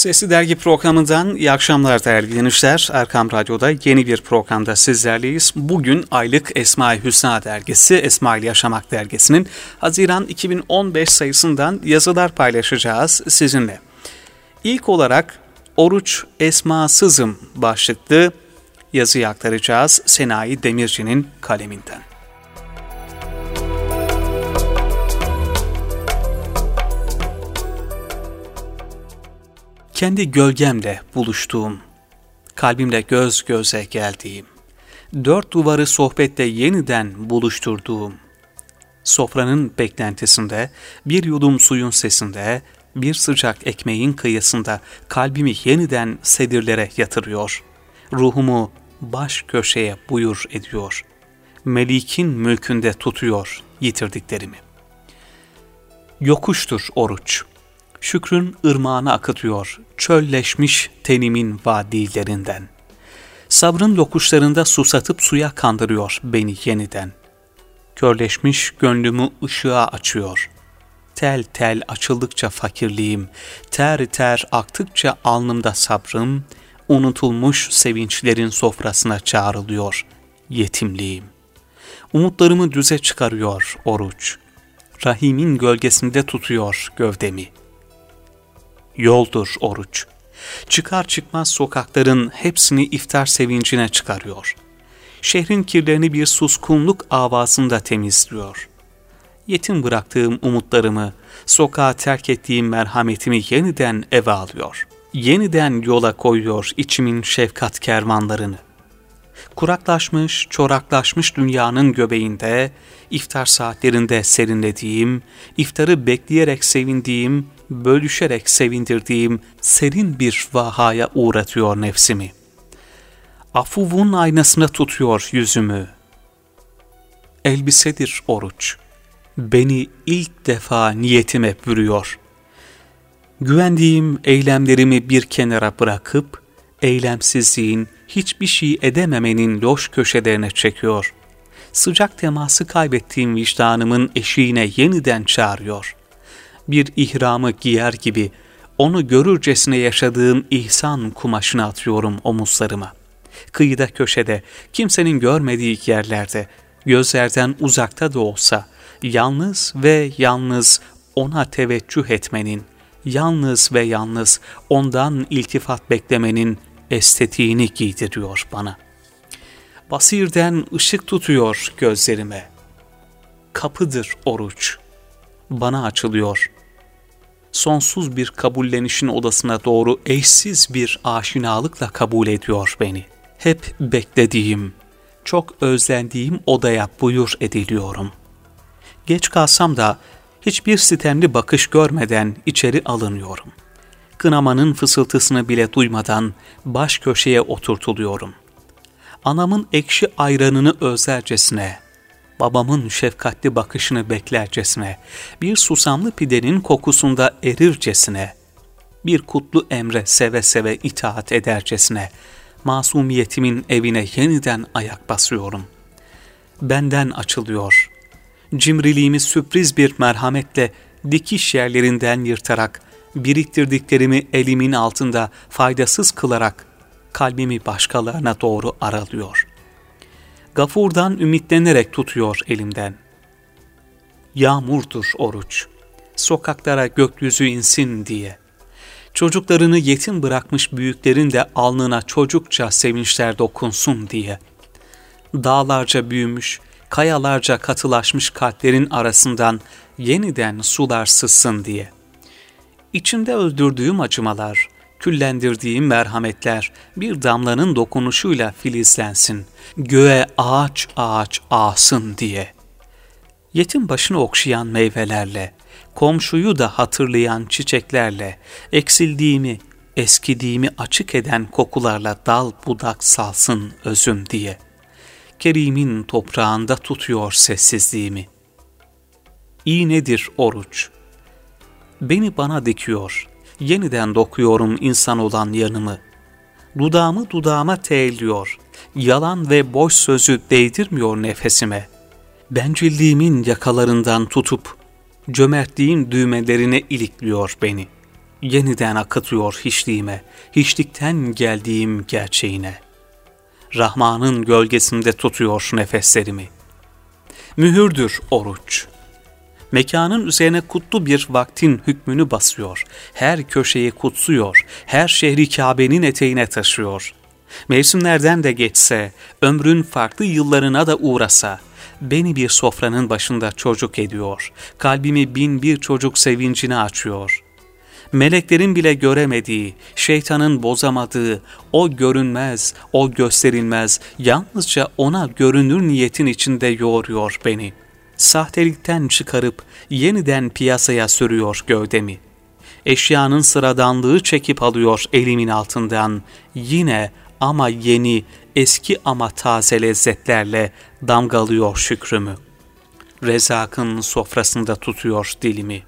Sesli Dergi programından iyi akşamlar değerli dinleyiciler. Erkam Radyo'da yeni bir programda sizlerleyiz. Bugün aylık Esma-i Hüsna dergisi, Esma ile Yaşamak dergisinin Haziran 2015 sayısından yazılar paylaşacağız sizinle. İlk olarak Oruç Esmasızım başlıklı yazıyı aktaracağız Senayi Demirci'nin kaleminden. Kendi gölgemle buluştuğum, kalbimle göz göze geldiğim, dört duvarı sohbette yeniden buluşturduğum, sofranın beklentisinde, bir yudum suyun sesinde, bir sıcak ekmeğin kıyısında kalbimi yeniden sedirlere yatırıyor, ruhumu baş köşeye buyur ediyor, Melik'in mülkünde tutuyor yitirdiklerimi. Yokuştur oruç. Şükrün ırmağını akıtıyor, çölleşmiş tenimin vadilerinden. Sabrın yokuşlarında susatıp suya kandırıyor beni yeniden. Körleşmiş gönlümü ışığa açıyor. Tel tel açıldıkça fakirliğim, ter ter aktıkça alnımda sabrım, unutulmuş sevinçlerin sofrasına çağrılıyor yetimliğim. Umutlarımı düze çıkarıyor oruç, rahimin gölgesinde tutuyor gövdemi. Yoldur oruç. Çıkar çıkmaz sokakların hepsini iftar sevincine çıkarıyor. Şehrin kirlerini bir suskunluk avazında temizliyor. Yetim bıraktığım umutlarımı, sokağa terk ettiğim merhametimi yeniden eve alıyor. Yeniden yola koyuyor içimin şefkat kervanlarını. Kuraklaşmış, çoraklaşmış dünyanın göbeğinde, iftar saatlerinde serinlediğim, iftarı bekleyerek sevindiğim, bölüşerek sevindirdiğim serin bir vahaya uğratıyor nefsimi. Afuvun aynasına tutuyor yüzümü. Elbisedir oruç. Beni ilk defa niyetime bürüyor. Güvendiğim eylemlerimi bir kenara bırakıp, eylemsizliğin, hiçbir şey edememenin loş köşelerine çekiyor. Sıcak teması kaybettiğim vicdanımın eşiğine yeniden çağırıyor. Bir ihramı giyer gibi onu görürcesine yaşadığım ihsan kumaşını atıyorum omuzlarıma. Kıyıda köşede, kimsenin görmediği yerlerde, gözlerden uzakta da olsa, yalnız ve yalnız ona teveccüh etmenin, yalnız ve yalnız ondan iltifat beklemenin estetiğini giydiriyor bana. Basirden ışık tutuyor gözlerime. Kapıdır oruç. Bana açılıyor. Sonsuz bir kabullenişin odasına doğru eşsiz bir aşinalıkla kabul ediyor beni. Hep beklediğim, çok özlendiğim odaya buyur ediliyorum. Geç kalsam da hiçbir sitemli bakış görmeden içeri alınıyorum. Kınamanın fısıltısını bile duymadan baş köşeye oturtuluyorum. Anamın ekşi ayranını özlercesine, babamın şefkatli bakışını beklercesine, bir susamlı pidenin kokusunda erircesine, bir kutlu emre seve seve itaat edercesine, masumiyetimin evine yeniden ayak basıyorum. Benden açılıyor. Cimriliğimi sürpriz bir merhametle dikiş yerlerinden yırtarak, biriktirdiklerimi elimin altında faydasız kılarak, kalbimi başkalarına doğru aralıyor. Gafur'dan ümitlenerek tutuyor elimden. Yağmurdur oruç, sokaklara gökyüzü insin diye. Çocuklarını yetim bırakmış büyüklerin de alnına çocukça sevinçler dokunsun diye. Dağlarca büyümüş, kayalarca katılaşmış kalplerin arasından yeniden sular sızsın diye. İçinde öldürdüğüm acımalar, küllendirdiğim merhametler bir damlanın dokunuşuyla filizlensin, göğe ağaç ağaç ağsın diye. Yetim başını okşayan meyvelerle, komşuyu da hatırlayan çiçeklerle, eksildiğimi, eskidiğimi açık eden kokularla dal budak salsın özüm diye. Kerim'in toprağında tutuyor sessizliğimi. İğnedir oruç. Beni bana dikiyor, yeniden dokuyorum insan olan yanımı. Dudağımı dudağıma teğliyor, yalan ve boş sözü değdirmiyor nefesime. Bencilliğimin yakalarından tutup, cömertliğin düğmelerine ilikliyor beni. yeniden akıtıyor hiçliğime, hiçlikten geldiğim gerçeğine. Rahman'ın gölgesinde tutuyor nefeslerimi. Mühürdür oruç. Mekanın üzerine kutlu bir vaktin hükmünü basıyor. Her köşeyi kutsuyor, her şehri Kabe'nin eteğine taşıyor. Mevsimlerden de geçse, ömrün farklı yıllarına da uğrasa, beni bir sofranın başında çocuk ediyor, kalbimi bin bir çocuk sevincine açıyor. Meleklerin bile göremediği, şeytanın bozamadığı, o görünmez, o gösterilmez, yalnızca ona görünür niyetin içinde yoğuruyor beni. Sahtelikten çıkarıp yeniden piyasaya sürüyor gövdemi. Eşyanın sıradanlığı çekip alıyor elimin altından, yine ama yeni, eski ama taze lezzetlerle damgalıyor şükrümü. Rezak'ın sofrasında tutuyor dilimi.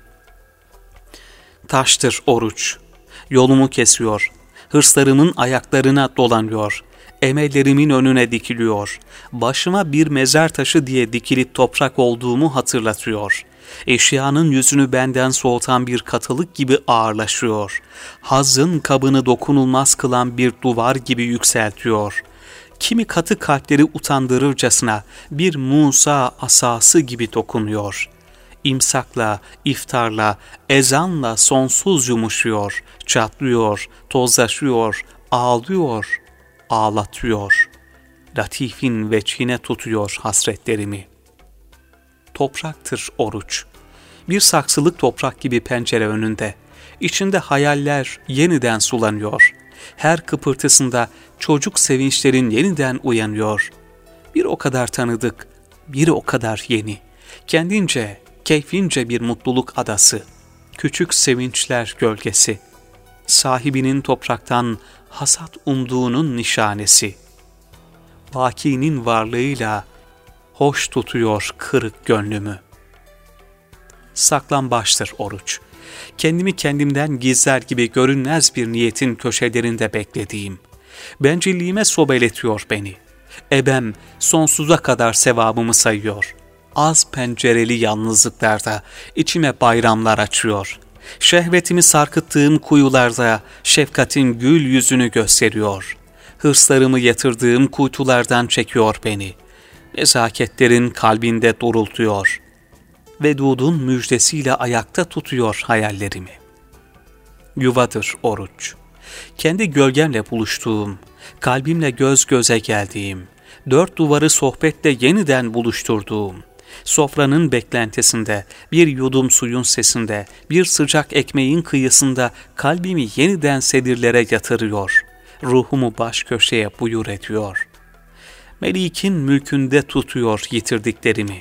Taştır oruç, yolumu kesiyor, hırslarımın ayaklarına dolanıyor, emellerimin önüne dikiliyor, başıma bir mezar taşı diye dikilip toprak olduğumu hatırlatıyor. Eşyanın yüzünü benden soğutan bir katılık gibi ağırlaşıyor. Hazzın kabını dokunulmaz kılan bir duvar gibi yükseltiyor. Kimi katı kalpleri utandırırcasına bir Musa asası gibi dokunuyor. İmsakla, iftarla, ezanla sonsuz yumuşuyor, çatlıyor, tozlaşıyor, ağlıyor, ağlatıyor. Latifin veçhine tutuyor hasretlerimi. Topraktır oruç. Bir saksılık toprak gibi pencere önünde. İçinde hayaller yeniden sulanıyor. Her kıpırtısında çocuk sevinçlerin yeniden uyanıyor. Bir o kadar tanıdık, biri o kadar yeni. Kendince, keyfince bir mutluluk adası. Küçük sevinçler gölgesi. Sahibinin topraktan hasat umduğunun nişanesi. Vakinin varlığıyla hoş tutuyor kırık gönlümü. Saklambaçtır oruç. Kendimi kendimden gizler gibi görünmez bir niyetin köşelerinde beklediğim. Bencilliğime sobeletiyor beni. Ebem sonsuza kadar sevabımı sayıyor. Az pencereli yalnızlıklarda içime bayramlar açıyor. Şehvetimi sarkıttığım kuyularda şefkatin gül yüzünü gösteriyor. Hırslarımı yatırdığım kuytulardan çekiyor beni. Nezaketlerin kalbinde doğrultuyor. Vedudun müjdesiyle ayakta tutuyor hayallerimi. Yuvadır oruç. Kendi gölgemle buluştuğum, kalbimle göz göze geldiğim, dört duvarı sohbetle yeniden buluşturduğum, sofranın beklentisinde, bir yudum suyun sesinde, bir sıcak ekmeğin kıyısında kalbimi yeniden sedirlere yatırıyor, ruhumu baş köşeye buyur ediyor. Melik'in mülkünde tutuyor yitirdiklerimi.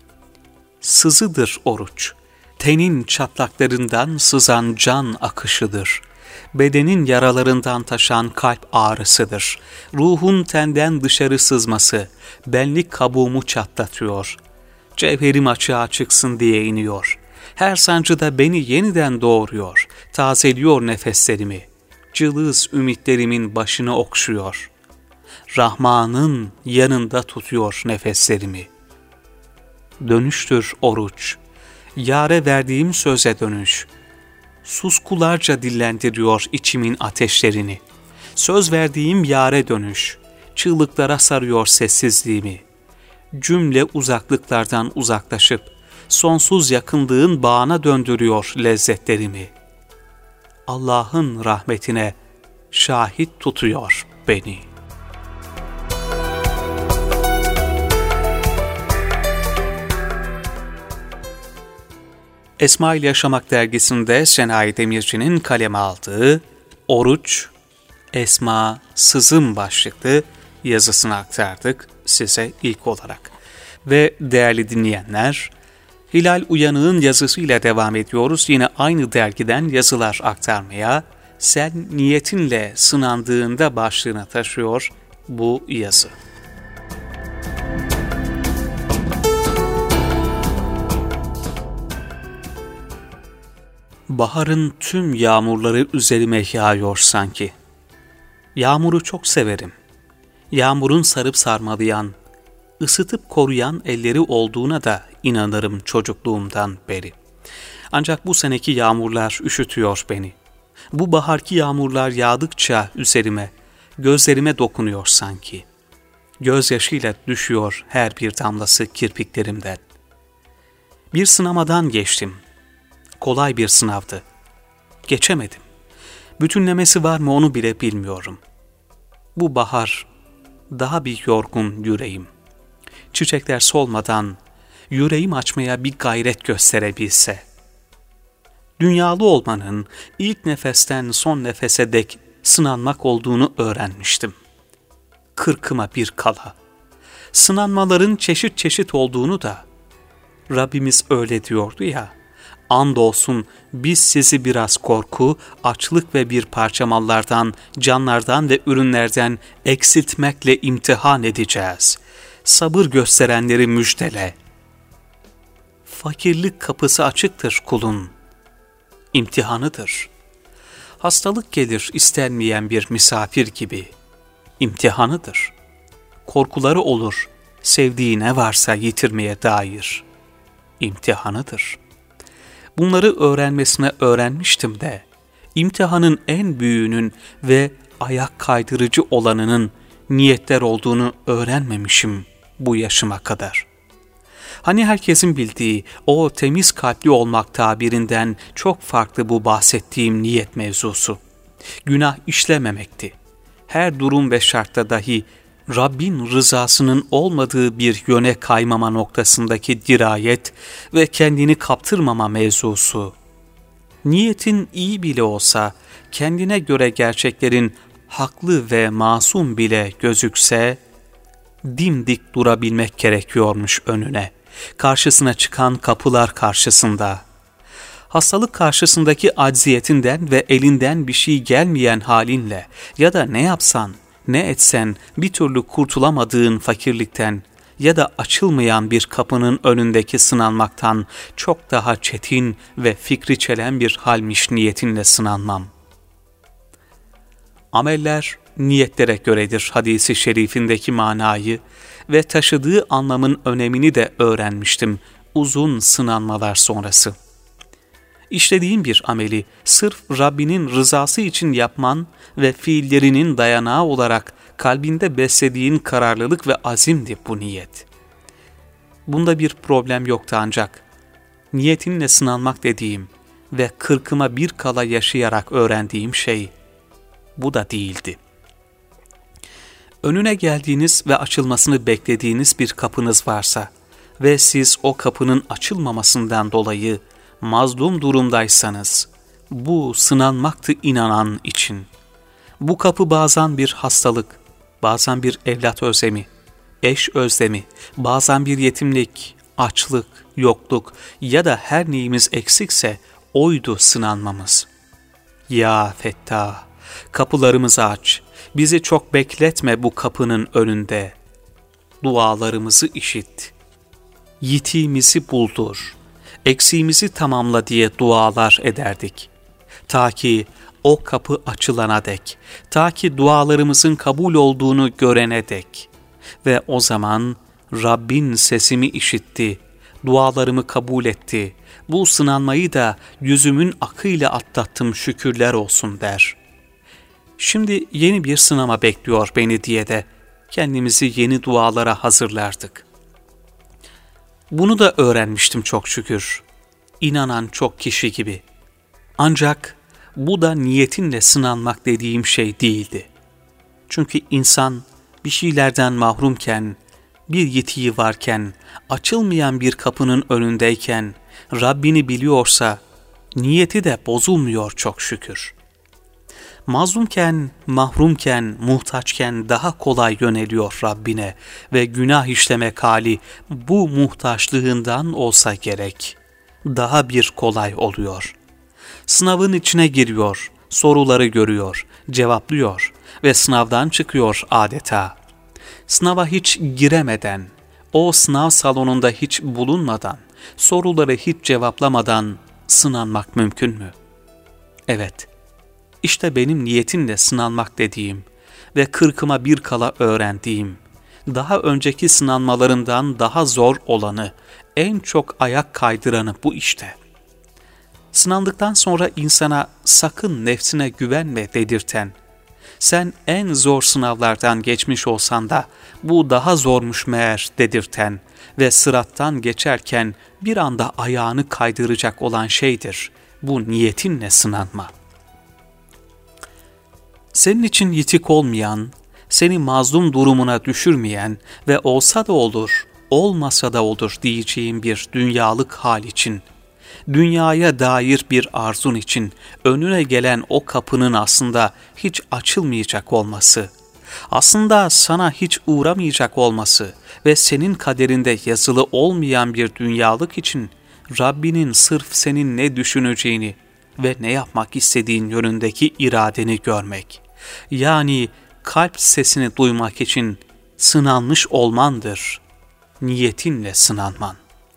Sızıdır oruç, tenin çatlaklarından sızan can akışıdır. Bedenin yaralarından taşan kalp ağrısıdır. Ruhun tenden dışarı sızması, benlik kabuğumu çatlatıyor. Cevherim açığa çıksın diye iniyor. Her sancıda beni yeniden doğuruyor, tazeliyor nefeslerimi. Cılız ümitlerimin başını okşuyor. Rahman'ın yanında tutuyor nefeslerimi. Dönüştür oruç, yâre verdiğim söze dönüş. Suskularca dillendiriyor içimin ateşlerini. Söz verdiğim yâre dönüş, çığlıklara sarıyor sessizliğimi. Cümle uzaklıklardan uzaklaşıp, sonsuz yakınlığın bağına döndürüyor lezzetlerimi. Allah'ın rahmetine şahit tutuyor beni. Esma ile Yaşamak dergisinde Şenay Demirci'nin kaleme aldığı Oruç, Esma, Sızım başlıklı yazısını aktardık size ilk olarak. Ve değerli dinleyenler, Hilal Uyanık'ın yazısıyla devam ediyoruz. Yine aynı dergiden yazılar aktarmaya, Sen niyetinle sınandığında başlığını taşıyor bu yazı. Baharın tüm yağmurları üzerime yağıyor sanki. Yağmuru çok severim. Yağmurun sarıp sarmalayan, ısıtıp koruyan elleri olduğuna da inanırım çocukluğumdan beri. Ancak bu seneki yağmurlar üşütüyor beni. Bu baharki yağmurlar yağdıkça üzerime, gözlerime dokunuyor sanki. Gözyaşıyla düşüyor her bir damlası kirpiklerimden. Bir sınamadan geçtim. Kolay bir sınavdı. Geçemedim. Bütünlemesi var mı onu bile bilmiyorum. Bu bahar daha bir yorgun yüreğim. Çiçekler solmadan yüreğim açmaya bir gayret gösterebilse. Dünyalı olmanın ilk nefesten son nefese dek sınanmak olduğunu öğrenmiştim. Kırkıma bir kala. Sınanmaların çeşit çeşit olduğunu da Rabbimiz öyle diyordu ya, andolsun biz sizi biraz korku, açlık ve bir parça mallardan, canlardan ve ürünlerden eksiltmekle imtihan edeceğiz. Sabır gösterenleri müjdele. Fakirlik kapısı açıktır kulun. İmtihanıdır. Hastalık gelir istenmeyen bir misafir gibi. İmtihanıdır. Korkuları olur, sevdiği ne varsa yitirmeye dair. İmtihanıdır. Bunları öğrenmesine öğrenmiştim de, imtihanın en büyüğünün ve ayak kaydırıcı olanının niyetler olduğunu öğrenmemişim bu yaşıma kadar. Hani herkesin bildiği o temiz kalpli olmak tabirinden çok farklı bu bahsettiğim niyet mevzusu. Günah işlememekti. Her durum ve şartta dahi Rabbin rızasının olmadığı bir yöne kaymama noktasındaki dirayet ve kendini kaptırmama mevzusu. Niyetin iyi bile olsa, kendine göre gerçeklerin haklı ve masum bile gözükse, dimdik durabilmek gerekiyormuş önüne, karşısına çıkan kapılar karşısında. Hastalık karşısındaki acziyetinden ve elinden bir şey gelmeyen halinle ya da ne yapsan, ne etsen bir türlü kurtulamadığın fakirlikten ya da açılmayan bir kapının önündeki sınanmaktan çok daha çetin ve fikri çelen bir halmiş niyetinle sınanmam. Ameller niyetlere göredir hadisi şerifindeki manayı ve taşıdığı anlamın önemini de öğrenmiştim uzun sınanmalar sonrası. İşlediğin bir ameli sırf Rabbinin rızası için yapman ve fiillerinin dayanağı olarak kalbinde beslediğin kararlılık ve azimdi bu niyet. Bunda bir problem yoktu ancak niyetinle sınanmak dediğim ve kırkıma bir kala yaşayarak öğrendiğim şey bu da değildi. Önüne geldiğiniz ve açılmasını beklediğiniz bir kapınız varsa ve siz o kapının açılmamasından dolayı mazlum durumdaysanız, bu sınanmaktı inanan için. Bu kapı bazen bir hastalık, bazen bir evlat özlemi, eş özlemi, bazen bir yetimlik, açlık, yokluk ya da her neyimiz eksikse oydu sınanmamız. Ya Fettah, kapılarımızı aç, bizi çok bekletme bu kapının önünde. Dualarımızı işit, yitiğimizi buldur, eksiğimizi tamamla diye dualar ederdik. Ta ki o kapı açılana dek, ta ki dualarımızın kabul olduğunu görene dek. Ve o zaman Rabbin sesimi işitti, dualarımı kabul etti. Bu sınanmayı da yüzümün akıyla atlattım şükürler olsun der. Şimdi yeni bir sınama bekliyor beni diye de kendimizi yeni dualara hazırlardık. Bunu da öğrenmiştim çok şükür. İnanan çok kişi gibi. Ancak bu da niyetinle sınanmak dediğim şey değildi. Çünkü insan bir şeylerden mahrumken, bir yetiği varken, açılmayan bir kapının önündeyken, Rabbini biliyorsa, niyeti de bozulmuyor çok şükür. Mazlumken, mahrumken, muhtaçken daha kolay yöneliyor Rabbine ve günah işlemek hali bu muhtaçlığından olsa gerek. Daha bir kolay oluyor. Sınavın içine giriyor, soruları görüyor, cevaplıyor ve sınavdan çıkıyor adeta. Sınava hiç giremeden, o sınav salonunda hiç bulunmadan, soruları hiç cevaplamadan sınanmak mümkün mü? Evet. İşte benim niyetimle sınanmak dediğim ve kırkıma bir kala öğrendiğim, daha önceki sınanmalarından daha zor olanı, en çok ayak kaydıranı bu işte. Sınandıktan sonra insana sakın nefsine güvenme dedirten, sen en zor sınavlardan geçmiş olsan da bu daha zormuş meğer dedirten ve sırattan geçerken bir anda ayağını kaydıracak olan şeydir bu niyetinle sınanma. Senin için yitik olmayan, seni mazlum durumuna düşürmeyen ve olsa da olur, olmasa da olur diyeceğin bir dünyalık hal için, dünyaya dair bir arzun için önüne gelen o kapının aslında hiç açılmayacak olması, aslında sana hiç uğramayacak olması ve senin kaderinde yazılı olmayan bir dünyalık için Rabbinin sırf senin ne düşüneceğini ve ne yapmak istediğin yönündeki iradeni görmek, yani kalp sesini duymak için sınanmış olmandır, niyetinle sınanman.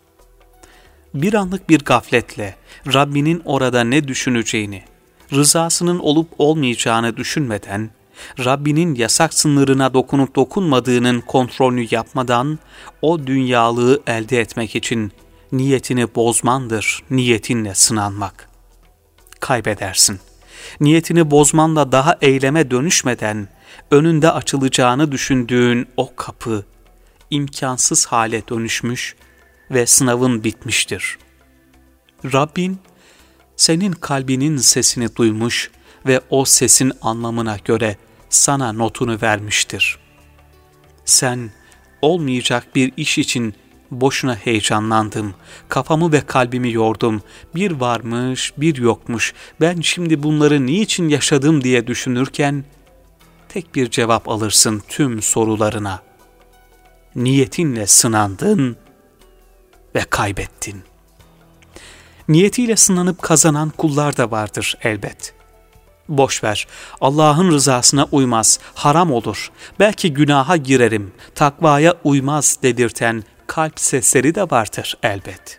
Bir anlık bir gafletle Rabbinin orada ne düşüneceğini, rızasının olup olmayacağını düşünmeden, Rabbinin yasak sınırına dokunup dokunmadığının kontrolünü yapmadan o dünyalığı elde etmek için niyetini bozmandır, niyetinle sınanmak. Kaybedersin. Niyetini bozmanla daha eyleme dönüşmeden önünde açılacağını düşündüğün o kapı imkansız hale dönüşmüş ve sınavın bitmiştir. Rabbin senin kalbinin sesini duymuş ve o sesin anlamına göre sana notunu vermiştir. Sen olmayacak bir iş için boşuna heyecanlandım, kafamı ve kalbimi yordum, bir varmış bir yokmuş, ben şimdi bunları niçin yaşadım diye düşünürken tek bir cevap alırsın tüm sorularına. Niyetinle sınandın ve kaybettin. Niyetiyle sınanıp kazanan kullar da vardır elbet. Boş ver, Allah'ın rızasına uymaz, haram olur, belki günaha girerim, takvaya uymaz dedirten kalp sesleri de vardır elbet.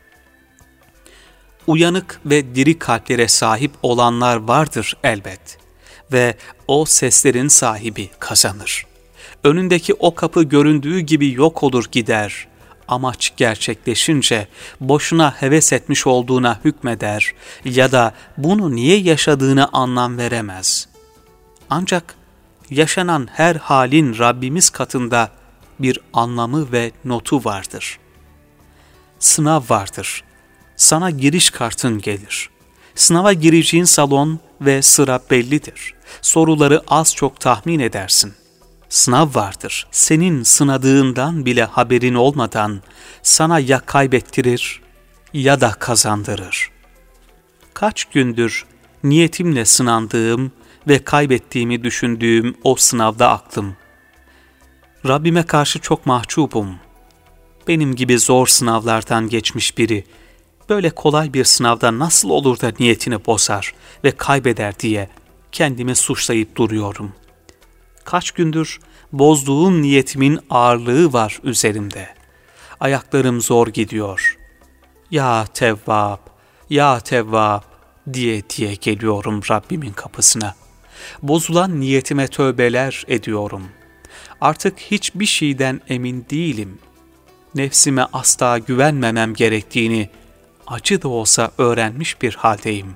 Uyanık ve diri kalplere sahip olanlar vardır elbet ve o seslerin sahibi kazanır. Önündeki o kapı göründüğü gibi yok olur gider. Amaç gerçekleşince boşuna heves etmiş olduğuna hükmeder ya da bunu niye yaşadığını anlam veremez. Ancak yaşanan her halin Rabbimiz katında bir anlamı ve notu vardır. Sınav vardır. Sana giriş kartın gelir. Sınava gireceğin salon ve sıra bellidir. Soruları az çok tahmin edersin. Sınav vardır. Senin sınadığından bile haberin olmadan sana ya kaybettirir ya da kazandırır. Kaç gündür niyetimle sınandığım ve kaybettiğimi düşündüğüm o sınavda aklım. Rabbime karşı çok mahcubum. Benim gibi zor sınavlardan geçmiş biri, böyle kolay bir sınavda nasıl olur da niyetini bozar ve kaybeder diye kendimi suçlayıp duruyorum. Kaç gündür bozduğum niyetimin ağırlığı var üzerimde. Ayaklarım zor gidiyor. Ya Tevvab, ya Tevvab diye geliyorum Rabbimin kapısına. Bozulan niyetime tövbeler ediyorum. Artık hiçbir şeyden emin değilim. Nefsime asla güvenmemem gerektiğini acı da olsa öğrenmiş bir haldeyim.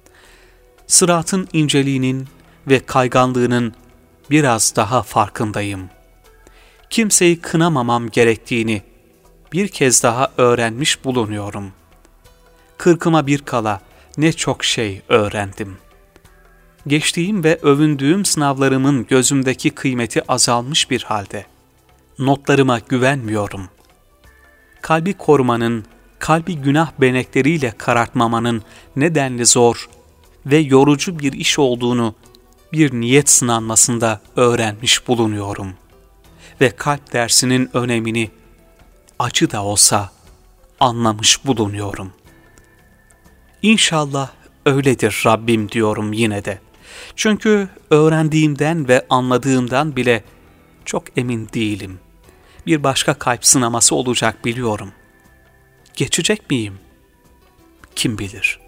Sıratın inceliğinin ve kayganlığının biraz daha farkındayım. Kimseyi kınamamam gerektiğini bir kez daha öğrenmiş bulunuyorum. 40'ıma bir kala ne çok şey öğrendim. Geçtiğim ve övündüğüm sınavlarımın gözümdeki kıymeti azalmış bir halde. Notlarıma güvenmiyorum. Kalbi korumanın, kalbi günah benekleriyle karartmamanın nedenli zor ve yorucu bir iş olduğunu bir niyet sınanmasında öğrenmiş bulunuyorum. Ve kalp dersinin önemini acı da olsa anlamış bulunuyorum. İnşallah öyledir Rabbim diyorum yine de. Çünkü öğrendiğimden ve anladığımdan bile çok emin değilim. Bir başka kalp sınaması olacak biliyorum. Geçecek miyim? Kim bilir?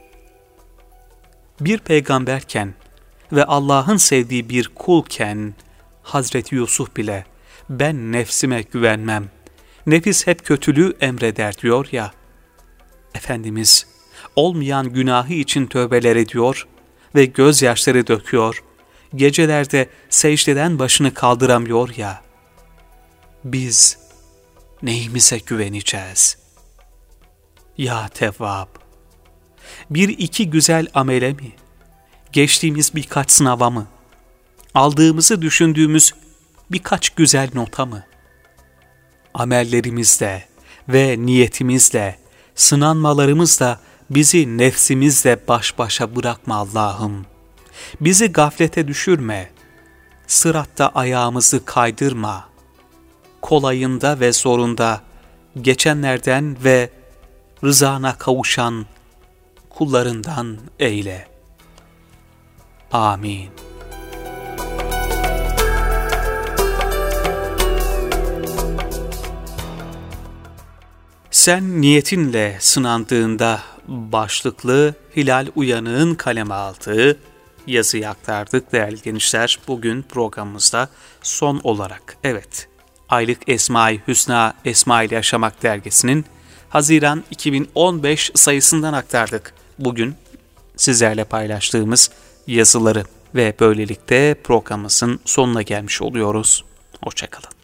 Bir peygamberken ve Allah'ın sevdiği bir kulken Hazreti Yusuf bile ben nefsime güvenmem, nefis hep kötülüğü emreder diyor ya. Efendimiz olmayan günahı için tövbeler ediyor ve gözyaşları döküyor, gecelerde secdeden başını kaldıramıyor ya, biz neyimize güveneceğiz? Ya Tevvab, bir iki güzel amele mi, geçtiğimiz birkaç sınava mı, aldığımızı düşündüğümüz birkaç güzel nota mı? Amellerimizle ve niyetimizle, sınanmalarımızla bizi nefsimizle baş başa bırakma Allah'ım. Bizi gaflete düşürme, sıratta ayağımızı kaydırma, kolayında ve zorunda geçenlerden ve rızana kavuşan kullarından eyle. Amin. Sen niyetinle sınandığında başlıklı Hilal Uyanık'ın kaleme aldığı yazıyı aktardık değerli gençler. Bugün programımızda son olarak Aylık Esma-i Hüsna Esma ile Yaşamak dergisinin Haziran 2015 sayısından aktardık. Bugün sizlerle paylaştığımız yazıları ve böylelikle programımızın sonuna gelmiş oluyoruz. Hoşça kalın.